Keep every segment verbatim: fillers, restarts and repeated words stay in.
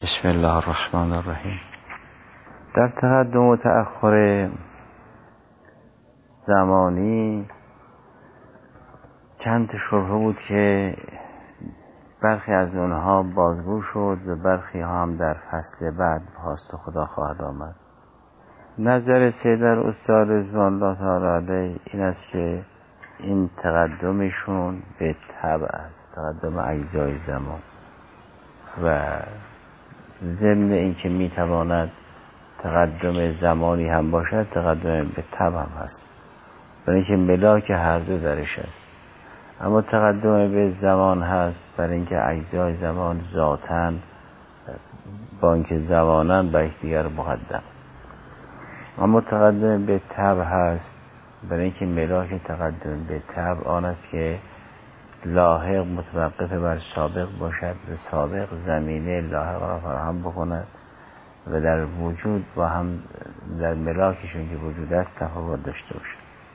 بسم الله الرحمن الرحیم. در تقدم و تأخر زمانی چند شبهه بود که برخی از اونها بازگو شد و برخی ها هم در فصل بعد خواست خدا خواهد آمد. نظر سیدر استاد رضوان الله تعالی علیه این است که این تقدمشون به تبع است، تقدم اجزای زمان، و ضمن این که میتواند تقدم زمانی هم باشد تقدم به تبع هم هست، برای اینکه ملاک هر دو درش است. اما تقدم به زمان هست برای اینکه اجزای زمان ذاتاً با اینکه زماناً بر یکدیگر مقدم. اما تقدم به تبع هست برای اینکه ملاک تقدم به تبع آن است که لاحق متوقف بر سابق باشد و سابق زمینه لاحق را فراهم بکند و در وجود با هم در ملاکشون که وجود است تفاوت داشته باشد.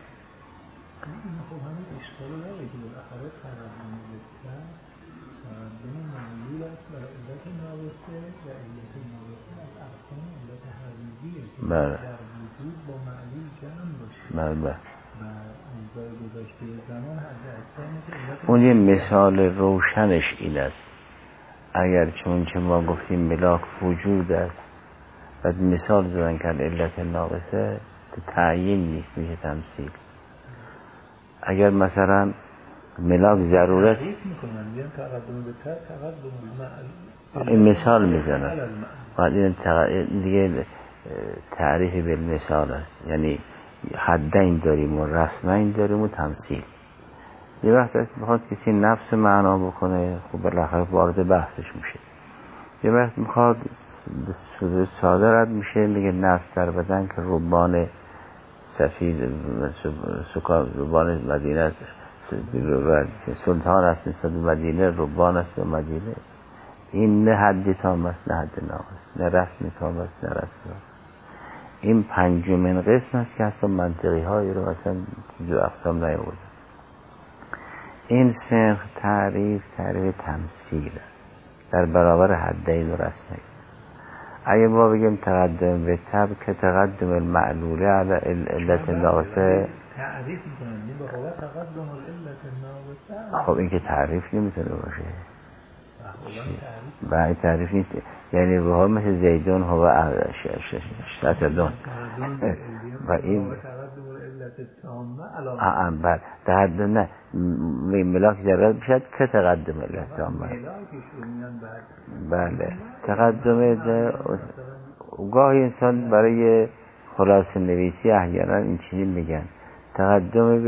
خب همین اشکال رو داره که بالاخره تقدم بهتر تقدم معلول است برای علت نابسته و علت نابسته از ارکان علت حقیقیه که بله. در وجود با معلول جمع باشه. بله بله. و اجزای گذشته زمان حد اکثر که اون یه مثال روشنش این است. اگر چون که ما گفتیم ملاک وجود است و مثال زدن که علت ناقصه تعیین نیست، میشه تمثیل. اگر مثلا ملاک ضرورت تعریف میکنن میگن تقدم به تر تقدم معلول این مثال میزنن بعد این تق... دیگه تعریف به مثال است، یعنی حدین داریم و رسمین داریم و تمثیل. یه وقت است میخواد کسی نفس معنا بکنه، خب بالاخره وارد بحثش میشه. یه وقت میخواد ساده رد میشه، میگه نفس در بدن که ربان سفید سکان ربان مدینه سلطان است نسبت به مدینه، ربان است به مدینه. این نه حد تام است نه حد ناقص، نه رسم تام است نه رسم ناقص. این پنجمین قسم است که اصلا منطقی هایی رو مثلا دو اقسام نیاورده. این صنف تعریف تعریف تمثیل است در برابر حدین و رسمین. اگه ما بگیم تقدم به تبع که تقدم المعلوله علی علت ناقصه تعریف میکنن این به قوت تقدم علت ناقصه. خب این که تعریف نمیتونه باشه. برای تعریف نیست، یعنی به ها مثل زیدون هو ششدون و این آن بر تقدم نه ملاک ضرورت بشد که تقدم علت تامه. بله تقدم گاهی انسان برای خلاصه نویسی احیانا این چیزی میگن تقدم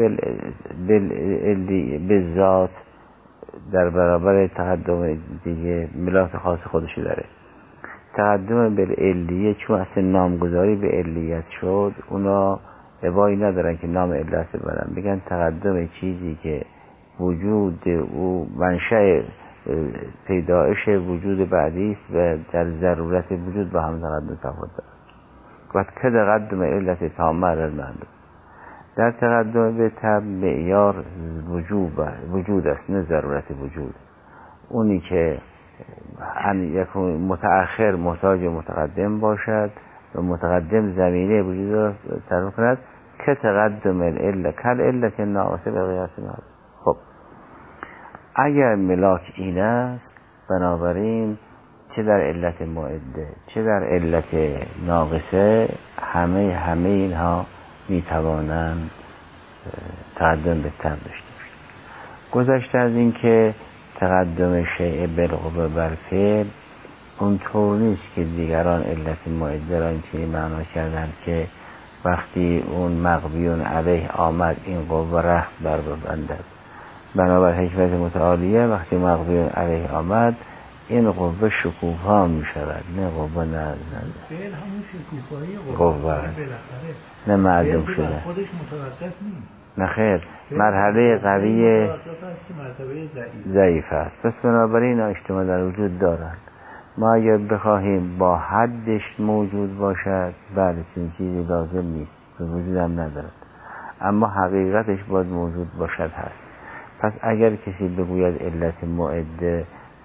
به ذات در برابر تقدم دیگه ملاک خاص خودشو داره. تقدم به علیه چون اصلا نامگذاری به علیت شد اونا ابایی ندارن که نام علت برن، بگن تقدم چیزی که وجود او منشأ پیدایش وجود بعدی است و در ضرورت وجود با هم تقدم تفاوت داره. وقت که تقدم علت تامه المعلوم در تقدم به تبع معیار وجود وجود است نه ضرورت وجود. اونی که یکون متأخر محتاج متقدم باشد و متقدم زمینه وجود را تعریف کند که تقدم العله کل علت ناقصه به قیاس معلوم. خب اگر ملاک این است بنابراین چه در علت معده چه در علت ناقصه همه همه اینها میتوانند تقدم به تبع داشته باشند. گذشته از این که تقدم شیء بالقوه بر فعل اونطور نیست که دیگران علت معده را اینطوری معنا کردند که وقتی اون مقبیون علیه آمد این قوه رخت بر ببندد. بنابر حکمت متعالیه وقتی مقبیون علیه آمد این قوه شکوفا می شود نه قوه نه نه فعل همون شکوفایی قوه است نه معدوم شده خودش متوقف نیست. نه خیر مرحله قوی ضعیف است. پس بنابراین اجتماع در وجود دارند. ما اگر بخواهیم با حدش موجود باشد بله چنین چیزی لازم نیست به وجود هم ندارد، اما حقیقتش باید موجود باشد هست. پس اگر کسی بگوید علت معده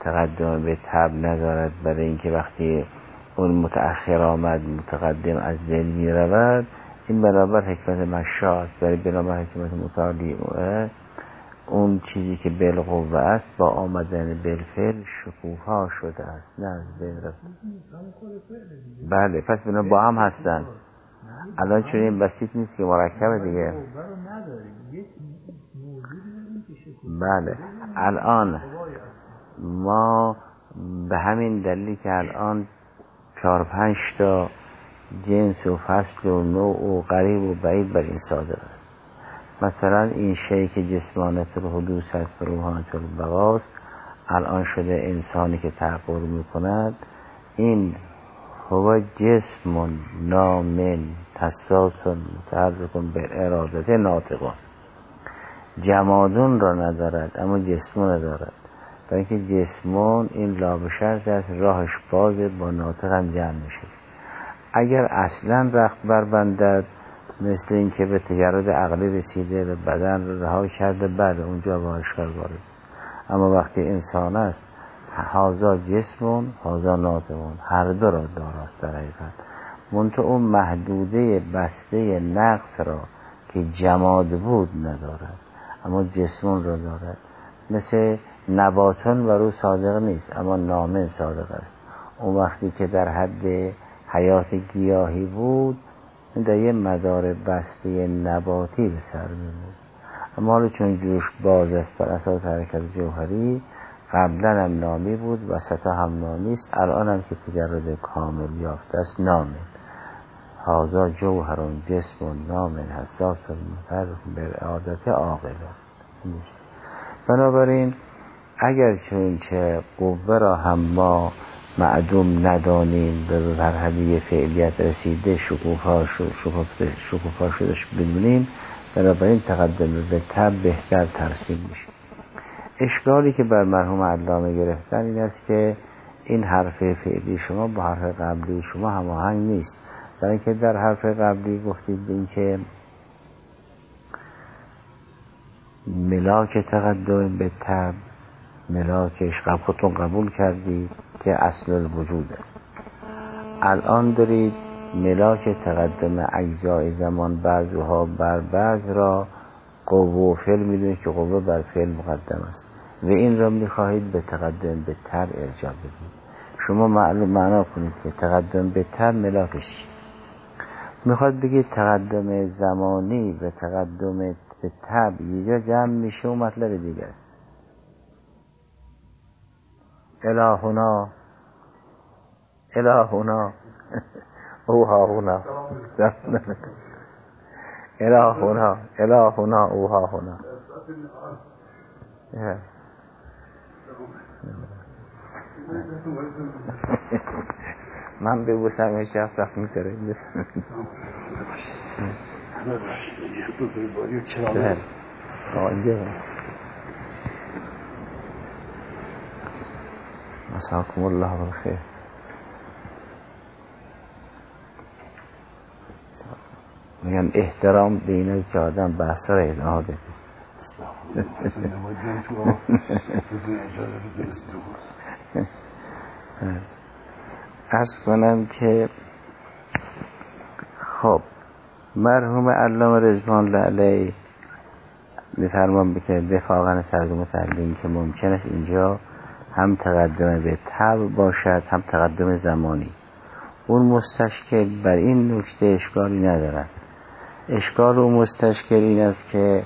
تقدم به تب ندارد، برای اینکه وقتی اون متأخر آمد متقدم از بین می رود. این برابر حکمت مشا است، برای برابر حکمت متعالیه. اون چیزی که بالقوه است با آمدن بالفعل شکوفا شده است، نه از بین رفت. بله، پس بنا با هم هستن. الان چون این بسیط نیست که مرکبه دیگه. بله، الان ما به همین دلیلی که الان چهار پنج تا جنس و فصل و نوع و قریب و بعید بر این صادق است. مثلا این شیء که جسمانت الحدوث است و روحانت البقاست، الان شده انسانی که تحقیر میکند. این هو جسم نامن حساس متحرک بالارادت ناطق، جمادون را ندارد اما جسمون ندارد. برای اینکه جسمون این لابشرط است، راهش بازه، با ناطق هم جمع میشه. اگر اصلا رخت بربندد، مثل این که به تجرد عقلی رسیده و بدن رو رها کرده، بعد اونجا با اشکال وارد. اما وقتی انسان است، هازا جسمون هازا ناطقون، هر دو را داراست در حقیقت. منتها اون محدوده بسته نقص را که جماد بود ندارد، اما جسمون را دارد. مثل نباتون و رو صادق نیست اما نامن صادق است. اون وقتی که در حد حیات گیاهی بود، در یه مدار بسته نباتی به سر می‌برد. اما حالا چون جوش باز است بر اساس حرکت جوهری، قبلا هم نامی بود، وسط هم نامی است، الان هم که تجرد کامل یافته است نامه. هازا جوهرون جسم نامن حساس متحرک بالارادت عاقله. بنابراین اگر چون چه قوه را هم ما معدوم ندانیم، به مرحله فعلیت رسیده شکوفا شد شکوفا شدش بدونیم، بنابراین تقدم به تب بهتر ترسیم میشه. اشکالی که بر مرحوم علامه گرفتن این است که این حرف فعلی شما با حرف قبلی شما هماهنگ نیست. برای اینکه در حرف قبلی گفتید این که ملاک تقدم به تب، ملاکش خودتون قبول کردید که اصل الوجود است. الان دارید ملاک تقدم اجزای زمان بعضها بر بعض را قوه و فعل میدونید که قوه بر فعل مقدم است و این را میخواهید به تقدم به تب ارجاع بدید. شما معلوم معنا کنید که تقدم به تب ملاکش میخواد بگید تقدم زمانی و تقدم به تب یه جا جمع میشه و مطلب دیگه است. الهونا الهونا اوها هونا الهونا الهونا اوها هونا. من ببوسم این شخص رفت میتره بزرگواری و کرامت آنجا. مساکم الله بالخیر. میگن احترام به اینا که آدم بحث را ادامه بده. عرض کنم که خب مرحوم علامه رضوان الله علیه میفرمان که دفاعاً سرزم تعلیم که ممکن است اینجا هم تقدم به تب باشد هم تقدم زمانی. اون مستشکل بر این نکته اشکالی ندارد. اشکال و مستشکل این است که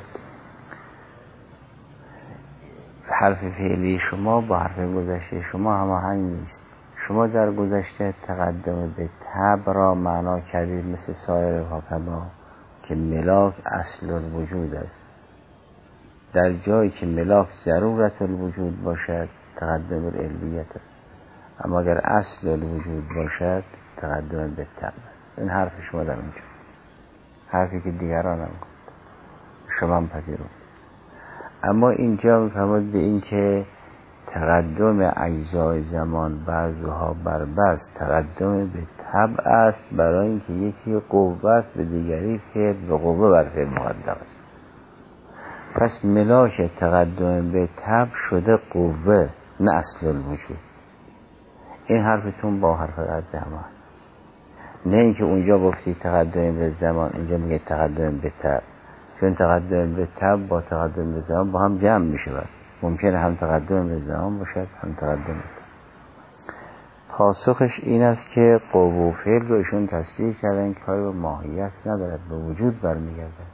حرف فعلی شما با حرف گذشته شما هماهنگ نیست. شما در گذشته تقدم به تب را معنا کردید مثل سایر حکما که ملاک اصل الوجود است. در جایی که ملاک ضرورت الوجود باشد تقدم العلویت است، اما اگر اصل الوجود باشد تقدم به تب است. این حرف شما در اونجا، حرفی که دیگران هم گفت شما هم پذیرون. اما اینجا میفرماید به این که تقدم اجزای زمان بعضها بر بعض تقدم به تب است، برای اینکه یکی قوه است به دیگری فعل و قوه بر فعل مقدم است. پس ملاک تقدم به تب شده قوه نه اصل الوجود. این حرفتون با حرف رد همه، نه اینکه اونجا گفتی تقدم به زمان، اینجا میگه تقدم به تب، چون تقدم به تب با تقدم به زمان با هم جمع میشه. ممکنه هم تقدم به زمان باشد هم تقدم به تب. پاسخش این است که قوه و فعل رو ایشون تصریح کردن که کاری به ماهیت ندارد، به وجود برمیگردد.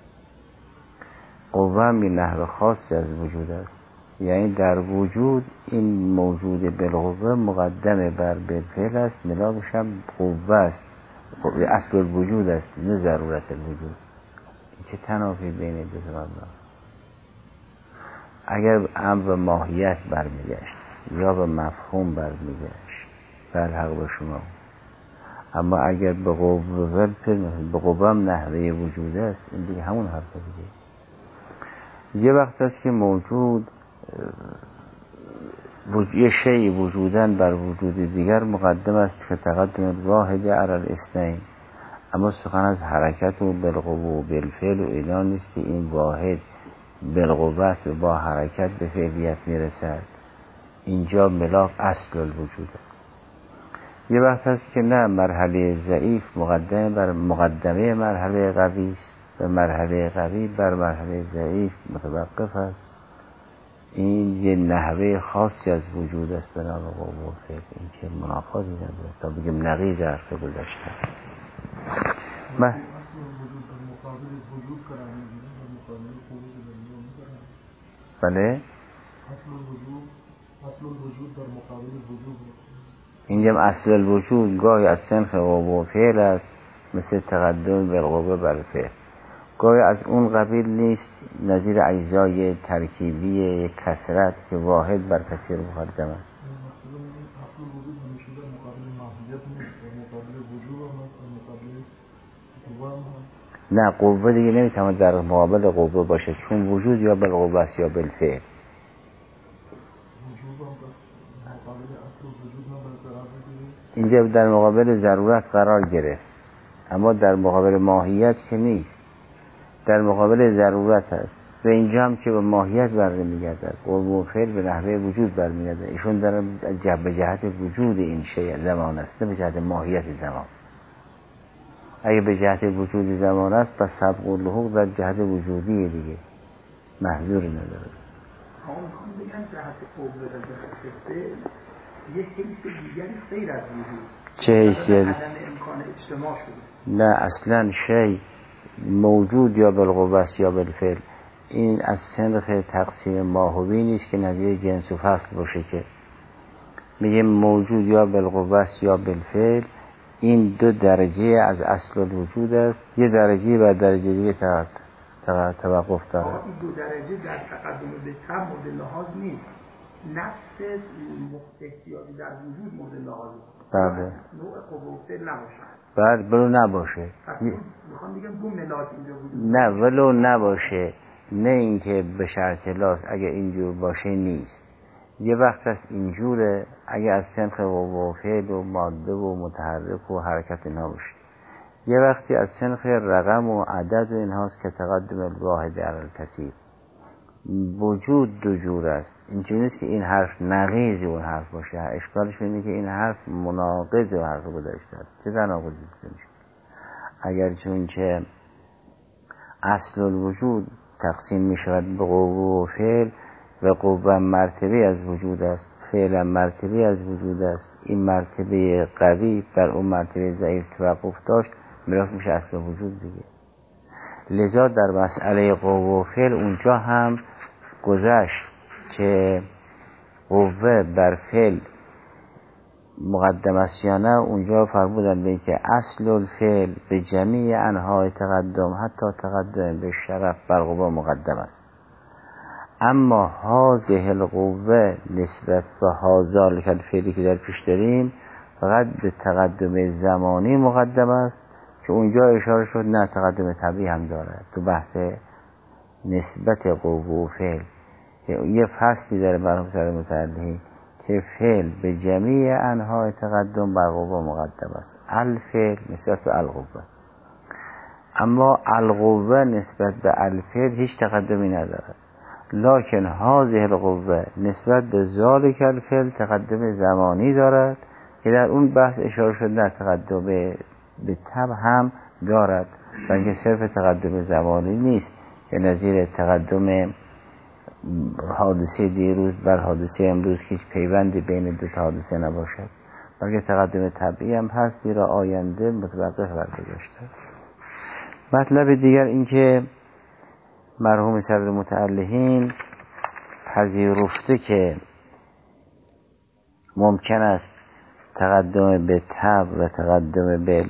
قوه هم یه نحو خاصی از وجود است، یعنی در وجود این موجود بالقوه مقدمه بر بالفعل است، ملاکش هم قوه است، اصل الوجود است نه ضرورت الوجود. چه تنافی بین دو تا مبنا؟ اگر امر به ماهیت برمیگشت یا به مفهوم برمیگشت بر حق به شما، اما اگر به قوه به قوه هم نحوه وجود است، این دیگه همون حرف دیگه. یه وقت است که موجود یه شیء وجودن بر وجود دیگر مقدم است که تقدم واحد علی الاثنین، اما سخن از حرکت و بالقوه و بالفعل و اینا نیست که این واحد بالقوه است و با حرکت به فعلیت میرسد. اینجا ملاک اصل الوجود است. یه وقت هست که نه، مرحله ضعیف مقدمه بر مقدمه مرحله قوی است و مرحله قوی بر مرحله ضعیف متوقف است. این یه نحوه خاصی از وجود است به نام قوه و فعل. این که منافاتی نداره تا بگیم نقیض حرف گذشته است. من بله اصل الوجود در مقابل وجود. اینجا اصل الوجود گاهی از سنخ قوه و فعل است، مثل تقدم بالقوه بر فعل. گاهی از اون قبیل نیست، نظیر اجزای ترکیبی کثرت که واحد بر کثیر مقدم است. اصل الوجود همیشه در مقابل ماهیت نیست، در مقابل وجود هم است، در مقابل قوه هم هست. نه، قوه دیگه نمیتواند در مقابل قوه باشه، چون وجود یا بالقوه است یا بالفعل. اینجا در مقابل ضرورت قرار گرفت، اما در مقابل ماهیت که نیست، در مقابل ضرورت است. و اینجا هم که به ماهیت برمیگردد، قوه و فعل به نحوه وجود برمیگردد. ایشون در به جهت وجود این شیء زمان است، نه به جهت ماهیت زمان. اگه به جهت وجود زمان است پس سبق و لحوق در جهت وجودی دیگه محذوری نداره. آن میخوام بگم جهت قوه و جهت فعل یه حیث دیگری غیر از وجود. چه حیثیتی؟ عدم امکان اجتماع شده. نه، اصلا شی موجود یا بالقوه است یا بالفعل، این از سنخ تقسیم ماهوی نیست که نظیر جنس و فصل باشه، که میگه موجود یا بالقوه است یا بالفعل. این دو درجه از اصل الوجود است، یه درجه بر درجه دیگه توقف داره. این دو درجه در تقدم به تب مورد لحاظ نیست، نفس احتیاجی در وجود مورد لحاظ است. بله. نوع قوه و فعل نباشه. بله، ولو نباشه. میخوام بگم دو ملاک اینجا وجود. نه، ولو نباشه، نه اینکه به شرط لاز اگه اینجور باشه نیست. یه وقت از اینجوره اگه از سنخ قوه و فعل و ماده و متحرک و حرکت اینها باشه. یه وقتی از سنخ رقم و عدد و اینهاست که تقدم الواحد علی الکثیر. وجود دو جور است. اینجوری نیست که این حرف نقیض اون حرف باشه. اشکالش اینه که این حرف مناقض و حرف گذشته است. چه تناقضی است؟ اگر چون که اصل الوجود تقسیم می شود به قوه و فعل و قوه مرتبه از وجود است، فعل مرتبه از وجود است، این مرتبه قوی بر اون مرتبه ضعیف توقف داشت، ملاک میشه اصل وجود دیگه. لذا در مسئله قوه و فعل اونجا هم گذشت که قوه بر فعل مقدم است یا نه. اونجا فرمودن به که اصل الفعل به جمیع انواع تقدم حتی تقدم به شرف بر قوه مقدم است، اما هذه القوه نسبت به هذا الفعلی که در پیش داریم فقط به تقدم زمانی مقدم است، که اونجا اشاره شد نه، تقدم طبیعی هم داره تو بحث نسبت قوه و فعل، که یه فصلی داره مرحوم سر متعلقی که فعل به جمیع انواع تقدم بر قوه مقدم است. الفعل نسبت به القوه، اما القوه نسبت به الفعل هیچ تقدمی ندارد. لکن هذه القوه نسبت به ذالک الفعل تقدم زمانی دارد که در اون بحث اشاره شده در تقدم به طبع هم دارد، بلکه صرف تقدم زمانی نیست که نظیر تقدم حادثه دیروز بر حادثه امروز که هیچ پیوندی بین دو تا حادثه نباشد، بلکه تقدم طبعی هم هست، زیرا آینده متوقف بر گذشته. مطلب دیگر این که مرحوم صدر متعلهین پذیرفته که ممکن است تقدم به طبع و تقدم به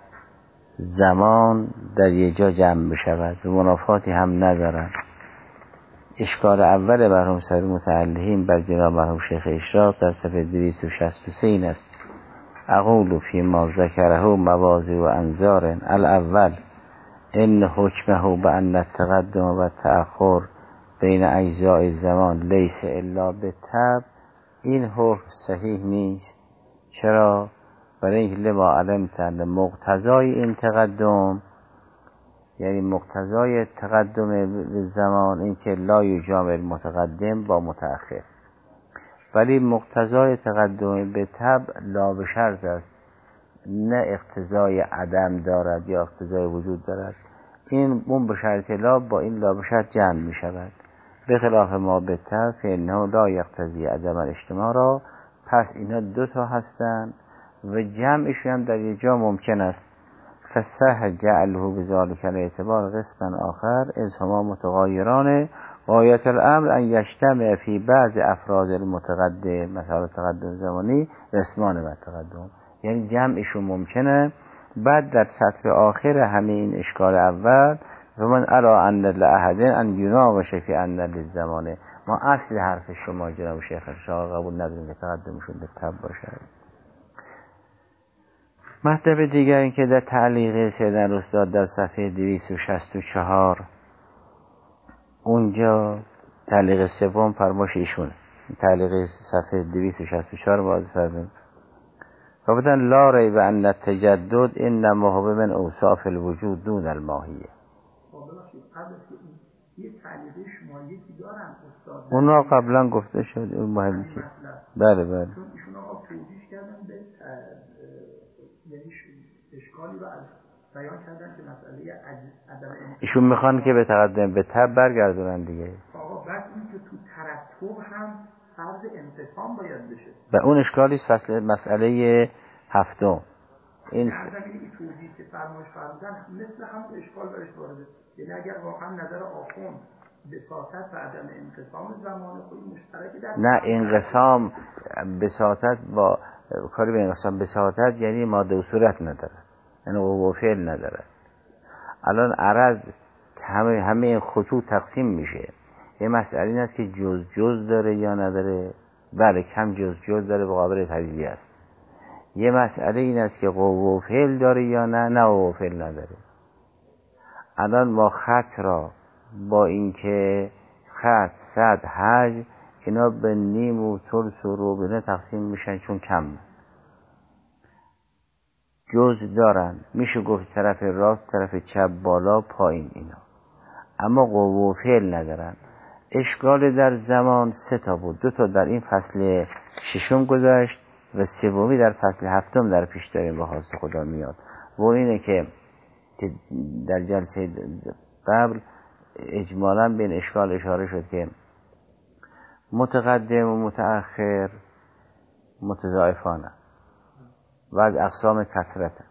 زمان در یک جا جمع بشود و منافاتی هم ندارند. اشکال اول مرحوم صدر متعلهین بر جناب مرحوم شیخ اشراق در صفحه دویست و شصت و سه این است: اقول فی ما ذکره مواضع و انظار الاول ان حکمه بان التقدم و التأخر بین اجزاء الزمان لیس الا بالطبع. این حکم صحیح نیست. چرا؟ برای اینکه لما علمت مقتضای این تقدم، یعنی مقتضای تقدم به زمان این که لا یجامع متقدم با متأخر، ولی مقتضای تقدم به طبع لا به شرط است، نه اقتضای عدم دارد یا اقتضای وجود دارد. این اون به شرط لا با این لا به شرط جمع می شود، به خلاف ما به طبع فانه لا یقتضی عدم الاجتماع را. پس اینا دو تا هستند و جمعشون هم در یک جا ممکن است. فصح جعله بذالک الاعتبار قسما آخر از هما متغایران غایت الامر ان یجتمع فی بعض افراد المتقدم مثلا تقدم زمانی رسمان و تقدم، یعنی جمعشون ممکنه. بعد در سطر آخر همه این اشکال اول و من الا ان لاحد ان یناقش فی ان للزمان، ما اصل حرف شما جناب شیخ اشراق قبول نداریم که تقدمشون به طبع باشه. مطلب دیگر این که در تعلیق سیدن استاد در صفحه دویست و شصت و چهار اونجا تعلیق سوم فرمایش ایشونه، تعلیق صفحه دویست و شصت و چهار واضح فرمود گفتن لا ریب ان التجدد انما هو من اوصاف الوجود دون الماهیه. اونا قبلا گفته شد اون مهم چیه؟ بله بله ایشون آقا توضیح کردن به یعنی اشکالی رو از بیان کردن که مسئله عدم ایشون میخوان که به تقدم به طبع برگردونن دیگه. آقا بعد این که تو ترتب هم فرض انقسام باید بشه و اون اشکالی است فصل مسئله هفتم. این این توضیح که فرمایش فرمودن مثل همون اشکال برش وارده، یعنی اگر واقعا نظر آخوند بساطت و عدم انقسام زمان خود مشترکی در نه انقسام بساطت با کاری به انقسام بساطت یعنی ماده و صورت نداره، یعنی قوه و فعل نداره. الان عرض همه همه این خطوط تقسیم میشه. یه مسئله این است که جز جز داره یا نداره. بله کم جز جز داره و قابل تجزیه است. یه مسئله این است که قوه و فعل داره یا نه، نه قوه و فعل نداره. الان ما خط را با اینکه خط صد حج اینا به نیم و ثلث و ربع تقسیم میشن چون کم جز دارن، میشه گفت طرف راست طرف چپ بالا پایین اینا، اما قوه و فعل ندارن. اشکال در زمان سه تا بود، دو تا در این فصل ششم گذشت و سومی در فصل هفتم در پیش داریم با خواست خدا میاد. و اینه که در جلسه قبل اجمالاً به این اشکال اشاره شد که متقدم و متأخر متضاعفانه و از اقسام کثرته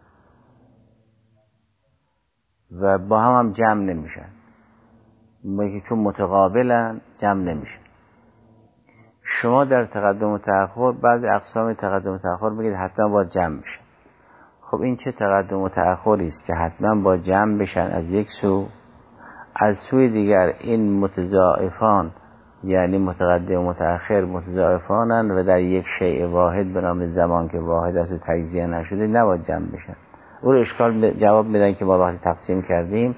و با هم هم جمع نمیشن، چون متقابلن جمع نمیشن. شما در تقدم و تأخر بعضی اقسام تقدم و تأخر بگید حتما با جمع میشن. خب این چه تقدم و تأخری است که حتما با جمع بشن از یک سو، از سوی دیگر این متضاعفان یعنی متقدم و متأخر متضاعفانن و در یک شیء واحد به نام زمان که واحد است و تجزیه نشده نباید جمع بشن. اون اشکال جواب میدن که ما وقتی تقسیم کردیم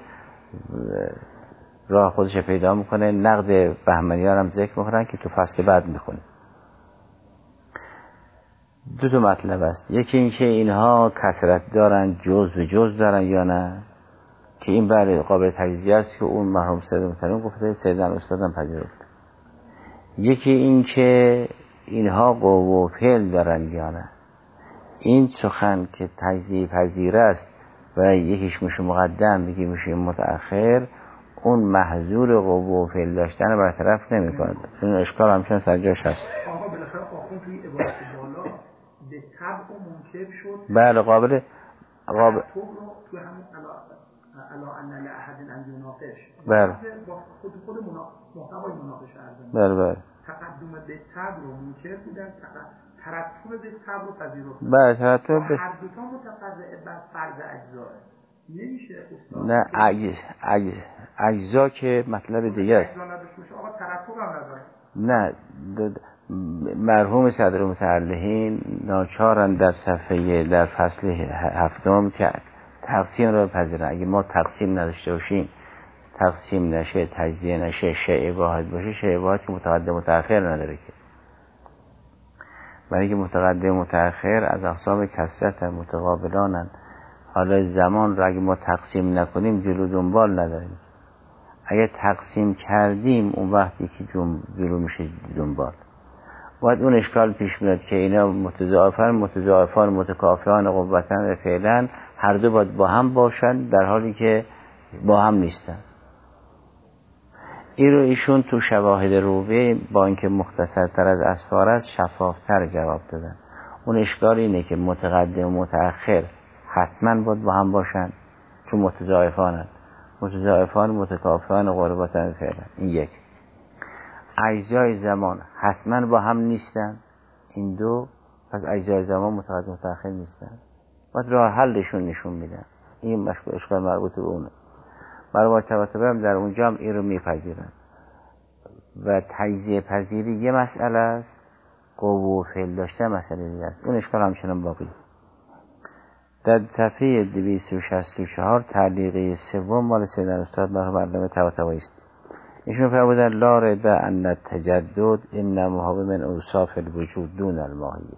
راه خودش پیدا میکنه. نقد بهمنیان هم ذکر میکنن که تو فصل بعد میخونیم. دو تا مطلب است، یکی این که اینها کثرت دارن جز و جز دارن یا نه، که این بله قابل تجزیه است که اون مرحوم سید متعلم گفته سیدن استادم پذیرفته. یکی این که اینها قوه و فعل دارند یا نه. این سخن که تجزیه پذیر است و یکیش میشه مقدم یکی میشه متأخر، اون محظور قوه و فعل داشتن رو برطرف نمی‌کنه. این اشکال همچنان سر جاش هست. آقا بالاخره آخون توی عبارت بالا به طبع و منکر شد. بله قابل قابل تو رو توی همون الا ان لاحد ان یناقش. بله با خود خود محتوای مناقشه عرض. بله بله تقدم به طبع و منکر بودن، ترتب به طبع و پذیرفتن. بله ترتب به هر دو تا متفرع بر فرض اجزا نمیشه استاد. نه اجز اجز اجزا که مطلب دیگه است. آقا ترتب هم نداره. نه مرحوم صدر متعلهین ناچارن در صفحه در فصل هفتم که تقسیم رو بپذیرن. اگه ما تقسیم نداشته باشیم، تقسیم نشه، تجزیه نشه، شیء واحد باشه، شیء واحد که متقدم متأخر نداره که. برای که متقدم متأخر از اقسام کثرت متقابلانن. حالا زمان رو اگه ما تقسیم نکنیم جلو دنبال نداریم. اگه تقسیم کردیم اون وقتی که جلو میشه دنبال. باید اون اشکال پیش میاد که اینا متضاعفان متضاعفان متکافئان قوتن فعلا هر دو باید با هم باشن در حالی که با هم نیستن. این رو ایشون تو شواهد روبه با اینکه مختصرتر از اسفار است شفافتر جواب دادن. اون اشکال اینه که متقدم و متأخر حتما باید با هم باشن چون متضاعفانن. متضاعفان متکافئان قربتن فعلا. این یک. اجزای زمان حتما با هم نیستن. این دو. پس اجزای زمان متقدم متأخر نیستن. باید راه حلشون نشون میدن. این اشکال مربوط به اونه. برای تواتبه هم در اونجا هم این رو میپذیرن. و تجزیه پذیری یه مسئله است، قوه و فعل داشته مسئله دیگه است. اون اشکال همچنان باقی. در صفحه دویست و شصت و چهار تعلیقه سوم مال سیدنا استاد مرحوم علامه طباطبایی است. ایشون فرمودن لا ریب ان التجدد انما هو من اوصاف الوجود دون الماهیه.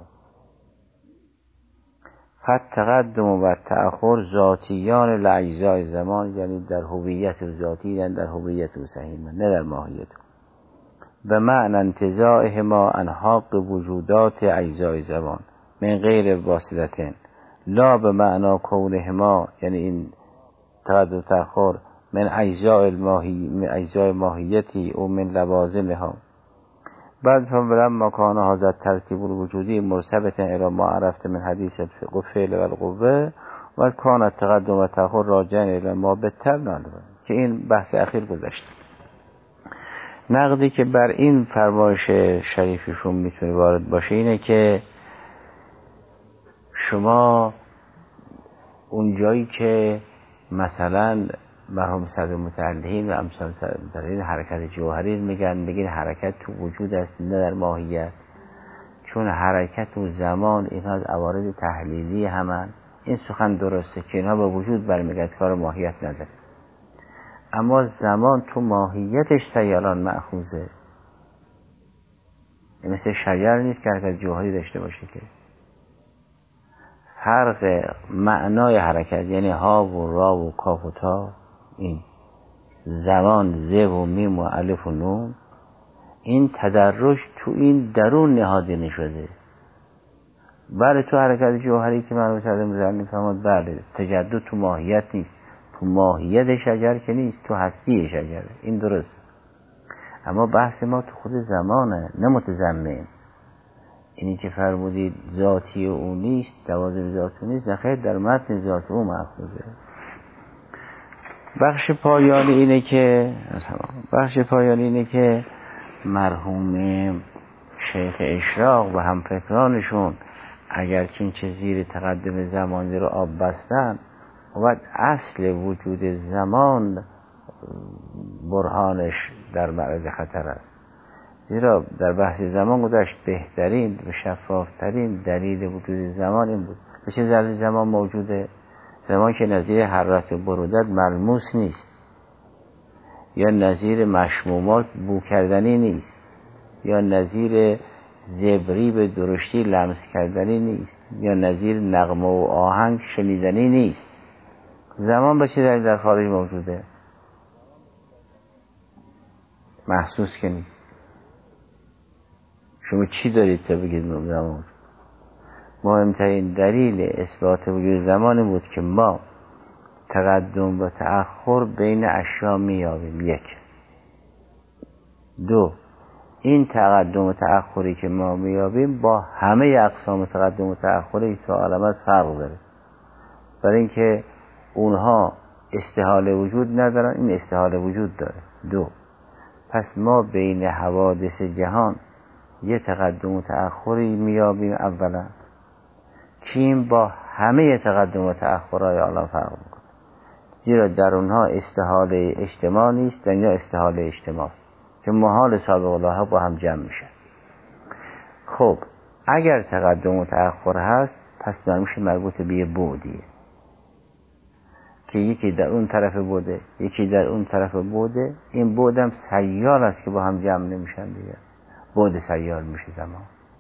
فالتقدم و تأخر ذاتیان لاجزای زمان، یعنی در هویت و ذاتی، یعنی در هویت و صحیح، نه در ماهیت. به معنی انتزاعهما انحاق وجودات اجزای زمان من غیر واسطتين، لا به معنا کونهما، یعنی این تقدم و تأخر من اجزای الماهی من اجزای ماهیتی و من لوازمها. بعد فلما کان هذا الترتیب الوجودی مرتبطا الی ما عرفت من حدیث الفعل و القوه و کان التقدم و تأخر راجعا الی ما بالطبع، که این بحث اخیر گذشت. نقدی که بر این فرمایش شریفشون میتونه وارد باشه اینه که شما اون جایی که مثلا مرحوم صدر متعلهین و امثال صدر متعلهین حرکت جوهری میگن، بگین حرکت تو وجود است نه در ماهیت، چون حرکت و زمان اینها از عوارض تحلیلی همن. این سخن درسته که اینها به وجود برمیگرد، کار ماهیت نداره. اما زمان تو ماهیتش سیالان مأخوذه. مثل شجر نیست که حرکت جوهری داشته باشه که. فرق معنای حرکت یعنی ها و را و کاف و تا، این زمان ز و میم و الف و نون، این تدرج تو این درون نهاده نشده. بله تو حرکت جوهری که من رو سرده مزرمی فهمد، بله تجدد تو ماهیت نیست، تو ماهیت شجر که نیست، تو هستی شجره. این درست. اما بحث ما تو خود زمانه، نه متضمن. اینی که فرمودید ذاتی او نیست، دوازم ذات او نیست، نخیر در متن ذات او محفوظه. بخش پایانی اینه که بخش پایانی اینه که مرحوم شیخ اشراق و همفکرانشون اگر چنین زیر تقدم زمانی رو آب بستن، و اصل وجود زمان برهانش در معرض خطر است. زیرا در بحث زمان گذاشت بهترین و شفافترین دلیل وجود زمان این بود. بچه دلیل زمان موجوده؟ زمان که نظیر حرارت و برودت ملموس نیست، یا نظیر مشمومات بو کردنی نیست، یا نظیر زبری به درشتی لمس کردنی نیست، یا نظیر نغمه و آهنگ شنیدنی نیست. زمان بچه دلیل در خارج موجوده؟ محسوس که نیست. شما چی دارید تا بگید زمان؟ مهمترین دلیل اثبات وجود زمان بود که ما تقدم و تأخر بین اشیا میابیم. یک. دو، این تقدم و تأخری که ما میابیم با همه اقسام تقدم و تأخری که عالم از فرق داره، برای اینکه اونها استحاله وجود ندارن، این استحاله وجود داره. دو، پس ما بین حوادث جهان یه تقدم و تأخری میابیم اولا که این با همه تقدم و تأخرهای عالم فرق میکنه، زیرا در اونها استحاله اجتماع نیست، در اینها استحاله اجتماع که محال سابق الله با هم جمع میشه. خب اگر تقدم و تأخر هست پس میشه مربوط به یه بعدیه که یکی در اون طرف بوده یکی در اون طرف بوده، این بعدم سیال است که با هم جمع نمیشن دیگه، بعد سیال میشه زمان.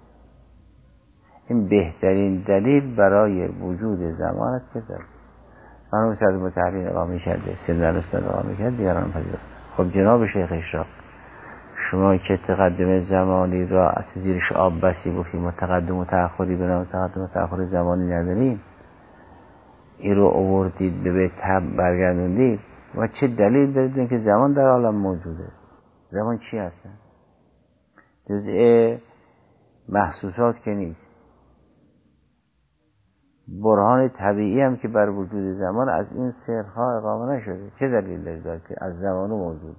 این بهترین دلیل برای وجود زمان است که داره مرحوم سید مطهری اقامه کرده، سید استاد اقامه کرده، دیگران پذیرفت. خب جناب شیخ اشراق، شما که تقدم زمانی را از زیرش آب بسی گفتیم ما تقدم و تأخری به نام تقدم و تأخر زمانی نداریم، این رو آوردید به تب برگردوندید و چه دلیل دارید که زمان در عالم موجوده؟ زمان چی هستن؟ جزء محسوسات که نیست، برهان طبیعی هم که بر وجود زمان از این سرها اقامه نشده. چه دلیل داره که از زمان موجوده؟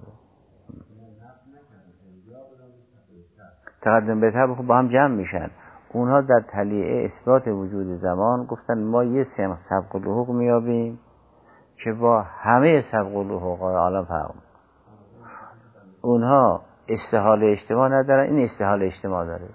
تقدم به تب با هم جمع میشن. اونها در تلیعه اثبات وجود زمان گفتن ما یه سن سبق الحقوق میابیم که با همه سبق الحقوق عالم فرق میکنه. اونها استحاله اجتماع ندارن، این استحاله اجتماع داره.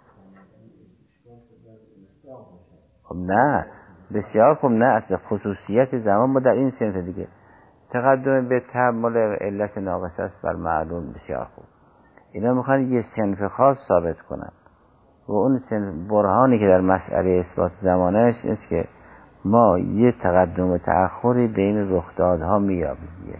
خب نه، بسیار خوب، نه، اصل خصوصیت زمان ما در این صنف دیگه. تقدم به تب مال علت ناقصه است بر معلوم، بسیار خوب. اینا میخوان یه صنف خاص ثابت کنن و اون صنف برهانی که در مسئله اثبات زمانه است است که ما یه تقدم و تأخری بین رخدادها میابیم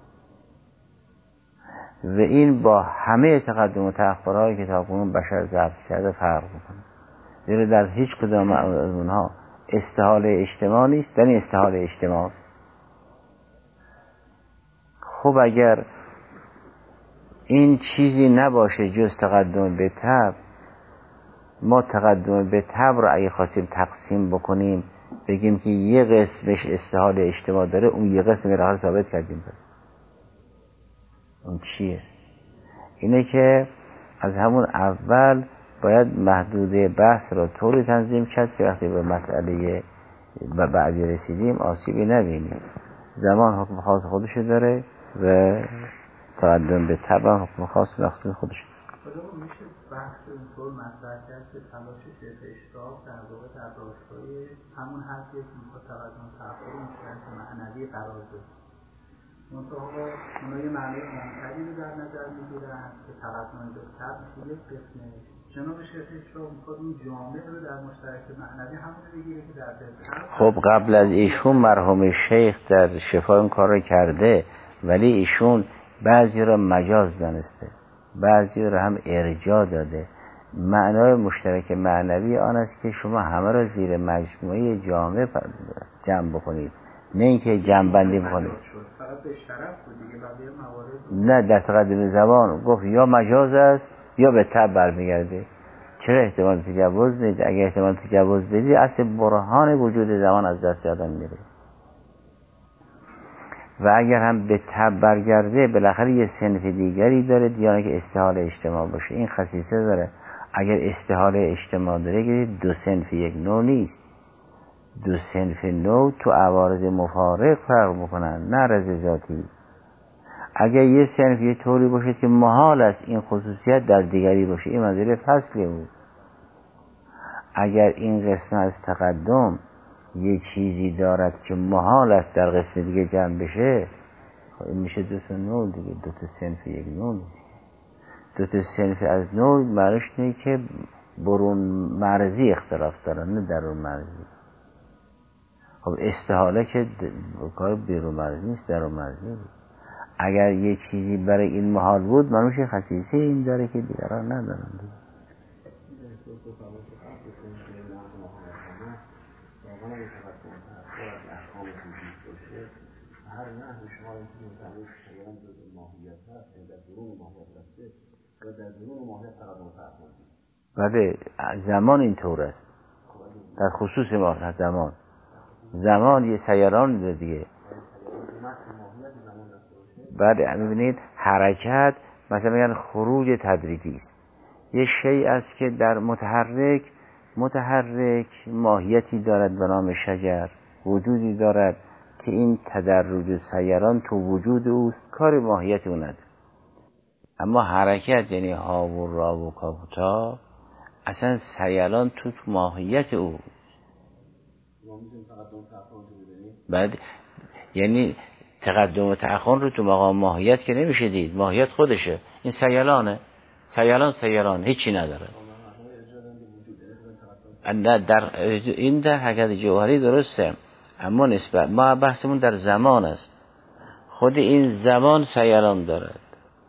و این با همه تقدم و تأخرهایی که تا کنون بشر ضبط کرده فرق میکنه، زیرا در هیچ کدام از اونها استحاله اجتماع نیست، در این استحاله اجتماع. خب اگر این چیزی نباشه جز تقدم به تب، ما تقدم به تب را اگه خواستیم تقسیم بکنیم بگیم که یه قسمش استحاله اجتماع داره، اون یه قسم را ثابت کردیم. پس اون چیه؟ اینه که از همون اول باید محدوده بحث را طوری تنظیم کرد که وقتی به مسئله بعدی رسیدیم آسیبی نبینیم. زمان حکم خاص خودشو داره و تقدم به تبع حکم خاص نقص خودش داره. خدا میشه بحث اینطور مطرح کرد که تلاش شیخ اشراق در واقع در راستای همون حرفی که میخواد تقدم و تأخر مشترک معنوی قرار بده. منطقه اونا یه معنی منطقی رو در نظر میگیرن که تقدم به تبع میشه یک قسمه. جناب شیخ اشراق میخواد اون جامعه رو در مشترک معنوی همون رو بگیره که در دل. خب قبل از ایشون مرحوم شیخ در شفا این کار رو کرده، ولی ایشون بعضی را مجاز دانسته، بعضی را هم ارجاع داده. معنای مشترک معنوی آن است که شما همه را زیر مجموعه جامعه جمع بکنید، نه اینکه جمع بندی بکنید. فقط به شرف بود دیگه، بقیه موارد نه، در تقدم زبان گفت یا مجاز است یا به تبع برمیگرده. چرا احتمال تجاوز نیست؟ اگه احتمال تجاوز بدی اصل برهان وجود زمان از دست آدم میره. و اگر هم به تبع برگرده بالاخره یه صنف دیگری داره دیانه که استحاله اجتماع باشه. این خصیصه داره. اگر استحاله اجتماع داره که دو صنف یک نوع نیست، دو صنف نوع تو عوارض مفارق فرق میکنن، نه رز ذاتی. اگر یه صنف یه طوری باشه که محال است این خصوصیت در دیگری باشه، این منظره فصلی بود. اگر این قسم از تقدم یه چیزی دارد که محال است در قسم دیگه جمع بشه، این میشه دو تا نوع دیگه، دو تا صنف یک نوع نیست. دو تا صنف از نوع معنیش اینه که برون مرزی اختلاف دارن، نه درون مرزی. خب استحاله که کار بیرون مرزی نیست، درون مرزی بود. اگر یه چیزی برای این محال بود، منوش خصیصه این داره که دیگران ندارن. تفکر تفکر از احکام وجود باشه هر نحو شما این که متعلق شیان جزء ماهیت هست در درون ماهیت رفته و در درون ماهیت تقدم تأخر دید. بله زمان اینطور است در خصوص ما زمان زمان یه سیاران ده دیگه. بله می‌بینید حرکت مثلا میگن خروج تدریجی است. یه شیء است که در متحرک متحرک ماهیتی دارد به نام شجر، وجودی دارد که این تدرج سیاران تو وجود اوست، کار ماهیت اون نداره. اما حرکت یعنی ها و را و کاپوتا اصلا سیاران تو ماهیت او. بعد یعنی تقدم و تأخر رو تو مقام ماهیت که نمیشه دید، ماهیت خودشه. این سیالانه، سیالان سیالان هیچی نداره. نه در این در حقیقت جوهری درسته، اما نسبت ما بحثمون در زمان است. خود این زمان سیالان دارد.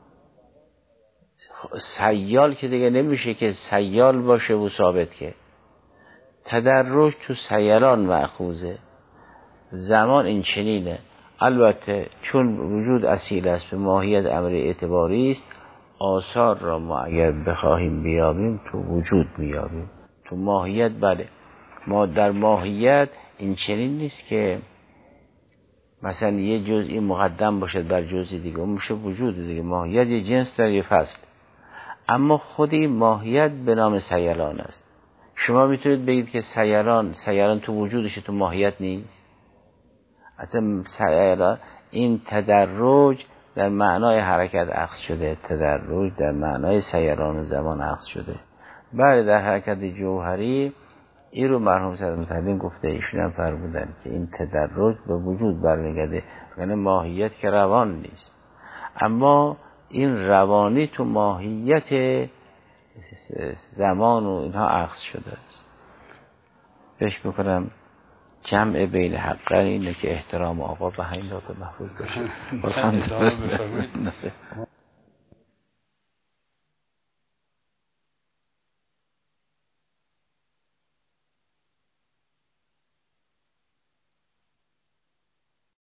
سیال که دیگه نمیشه که سیال باشه و ثابت که تدرج تو سیالان مأخوذه. زمان این چنینه. البته چون وجود اصیل است به ماهیت امر اعتباری است، آثار را ما اگر بخواهیم بیابیم تو وجود میابیم. تو ماهیت بله ما در ماهیت این چنین نیست که مثلا یه جزئی مقدم باشد بر جزئی دیگه، اون میشه وجود دیگه. ماهیت یه جنس داره یه فصل، اما خود این ماهیت به نام سیالان است. شما میتونید بگید که سیالان سیالان تو وجودش تو ماهیت نیست. اصلا سیالان این تدرج در معنای حرکت اخذ شده، تدرج در معنای سیالان و زمان اخذ شده. بله در حرکت جوهری این رو مرحوم صدر متحدین گفته، ایشون هم فرمودن که این تدرج به وجود برمیگرده، یعنی ماهیت که روان نیست، اما این روانی تو ماهیت زمان و اینها اخذ شده است. فکر میکنم جمع بین حقا اینه که احترام آقا به همین نقطه محفوظ باشه.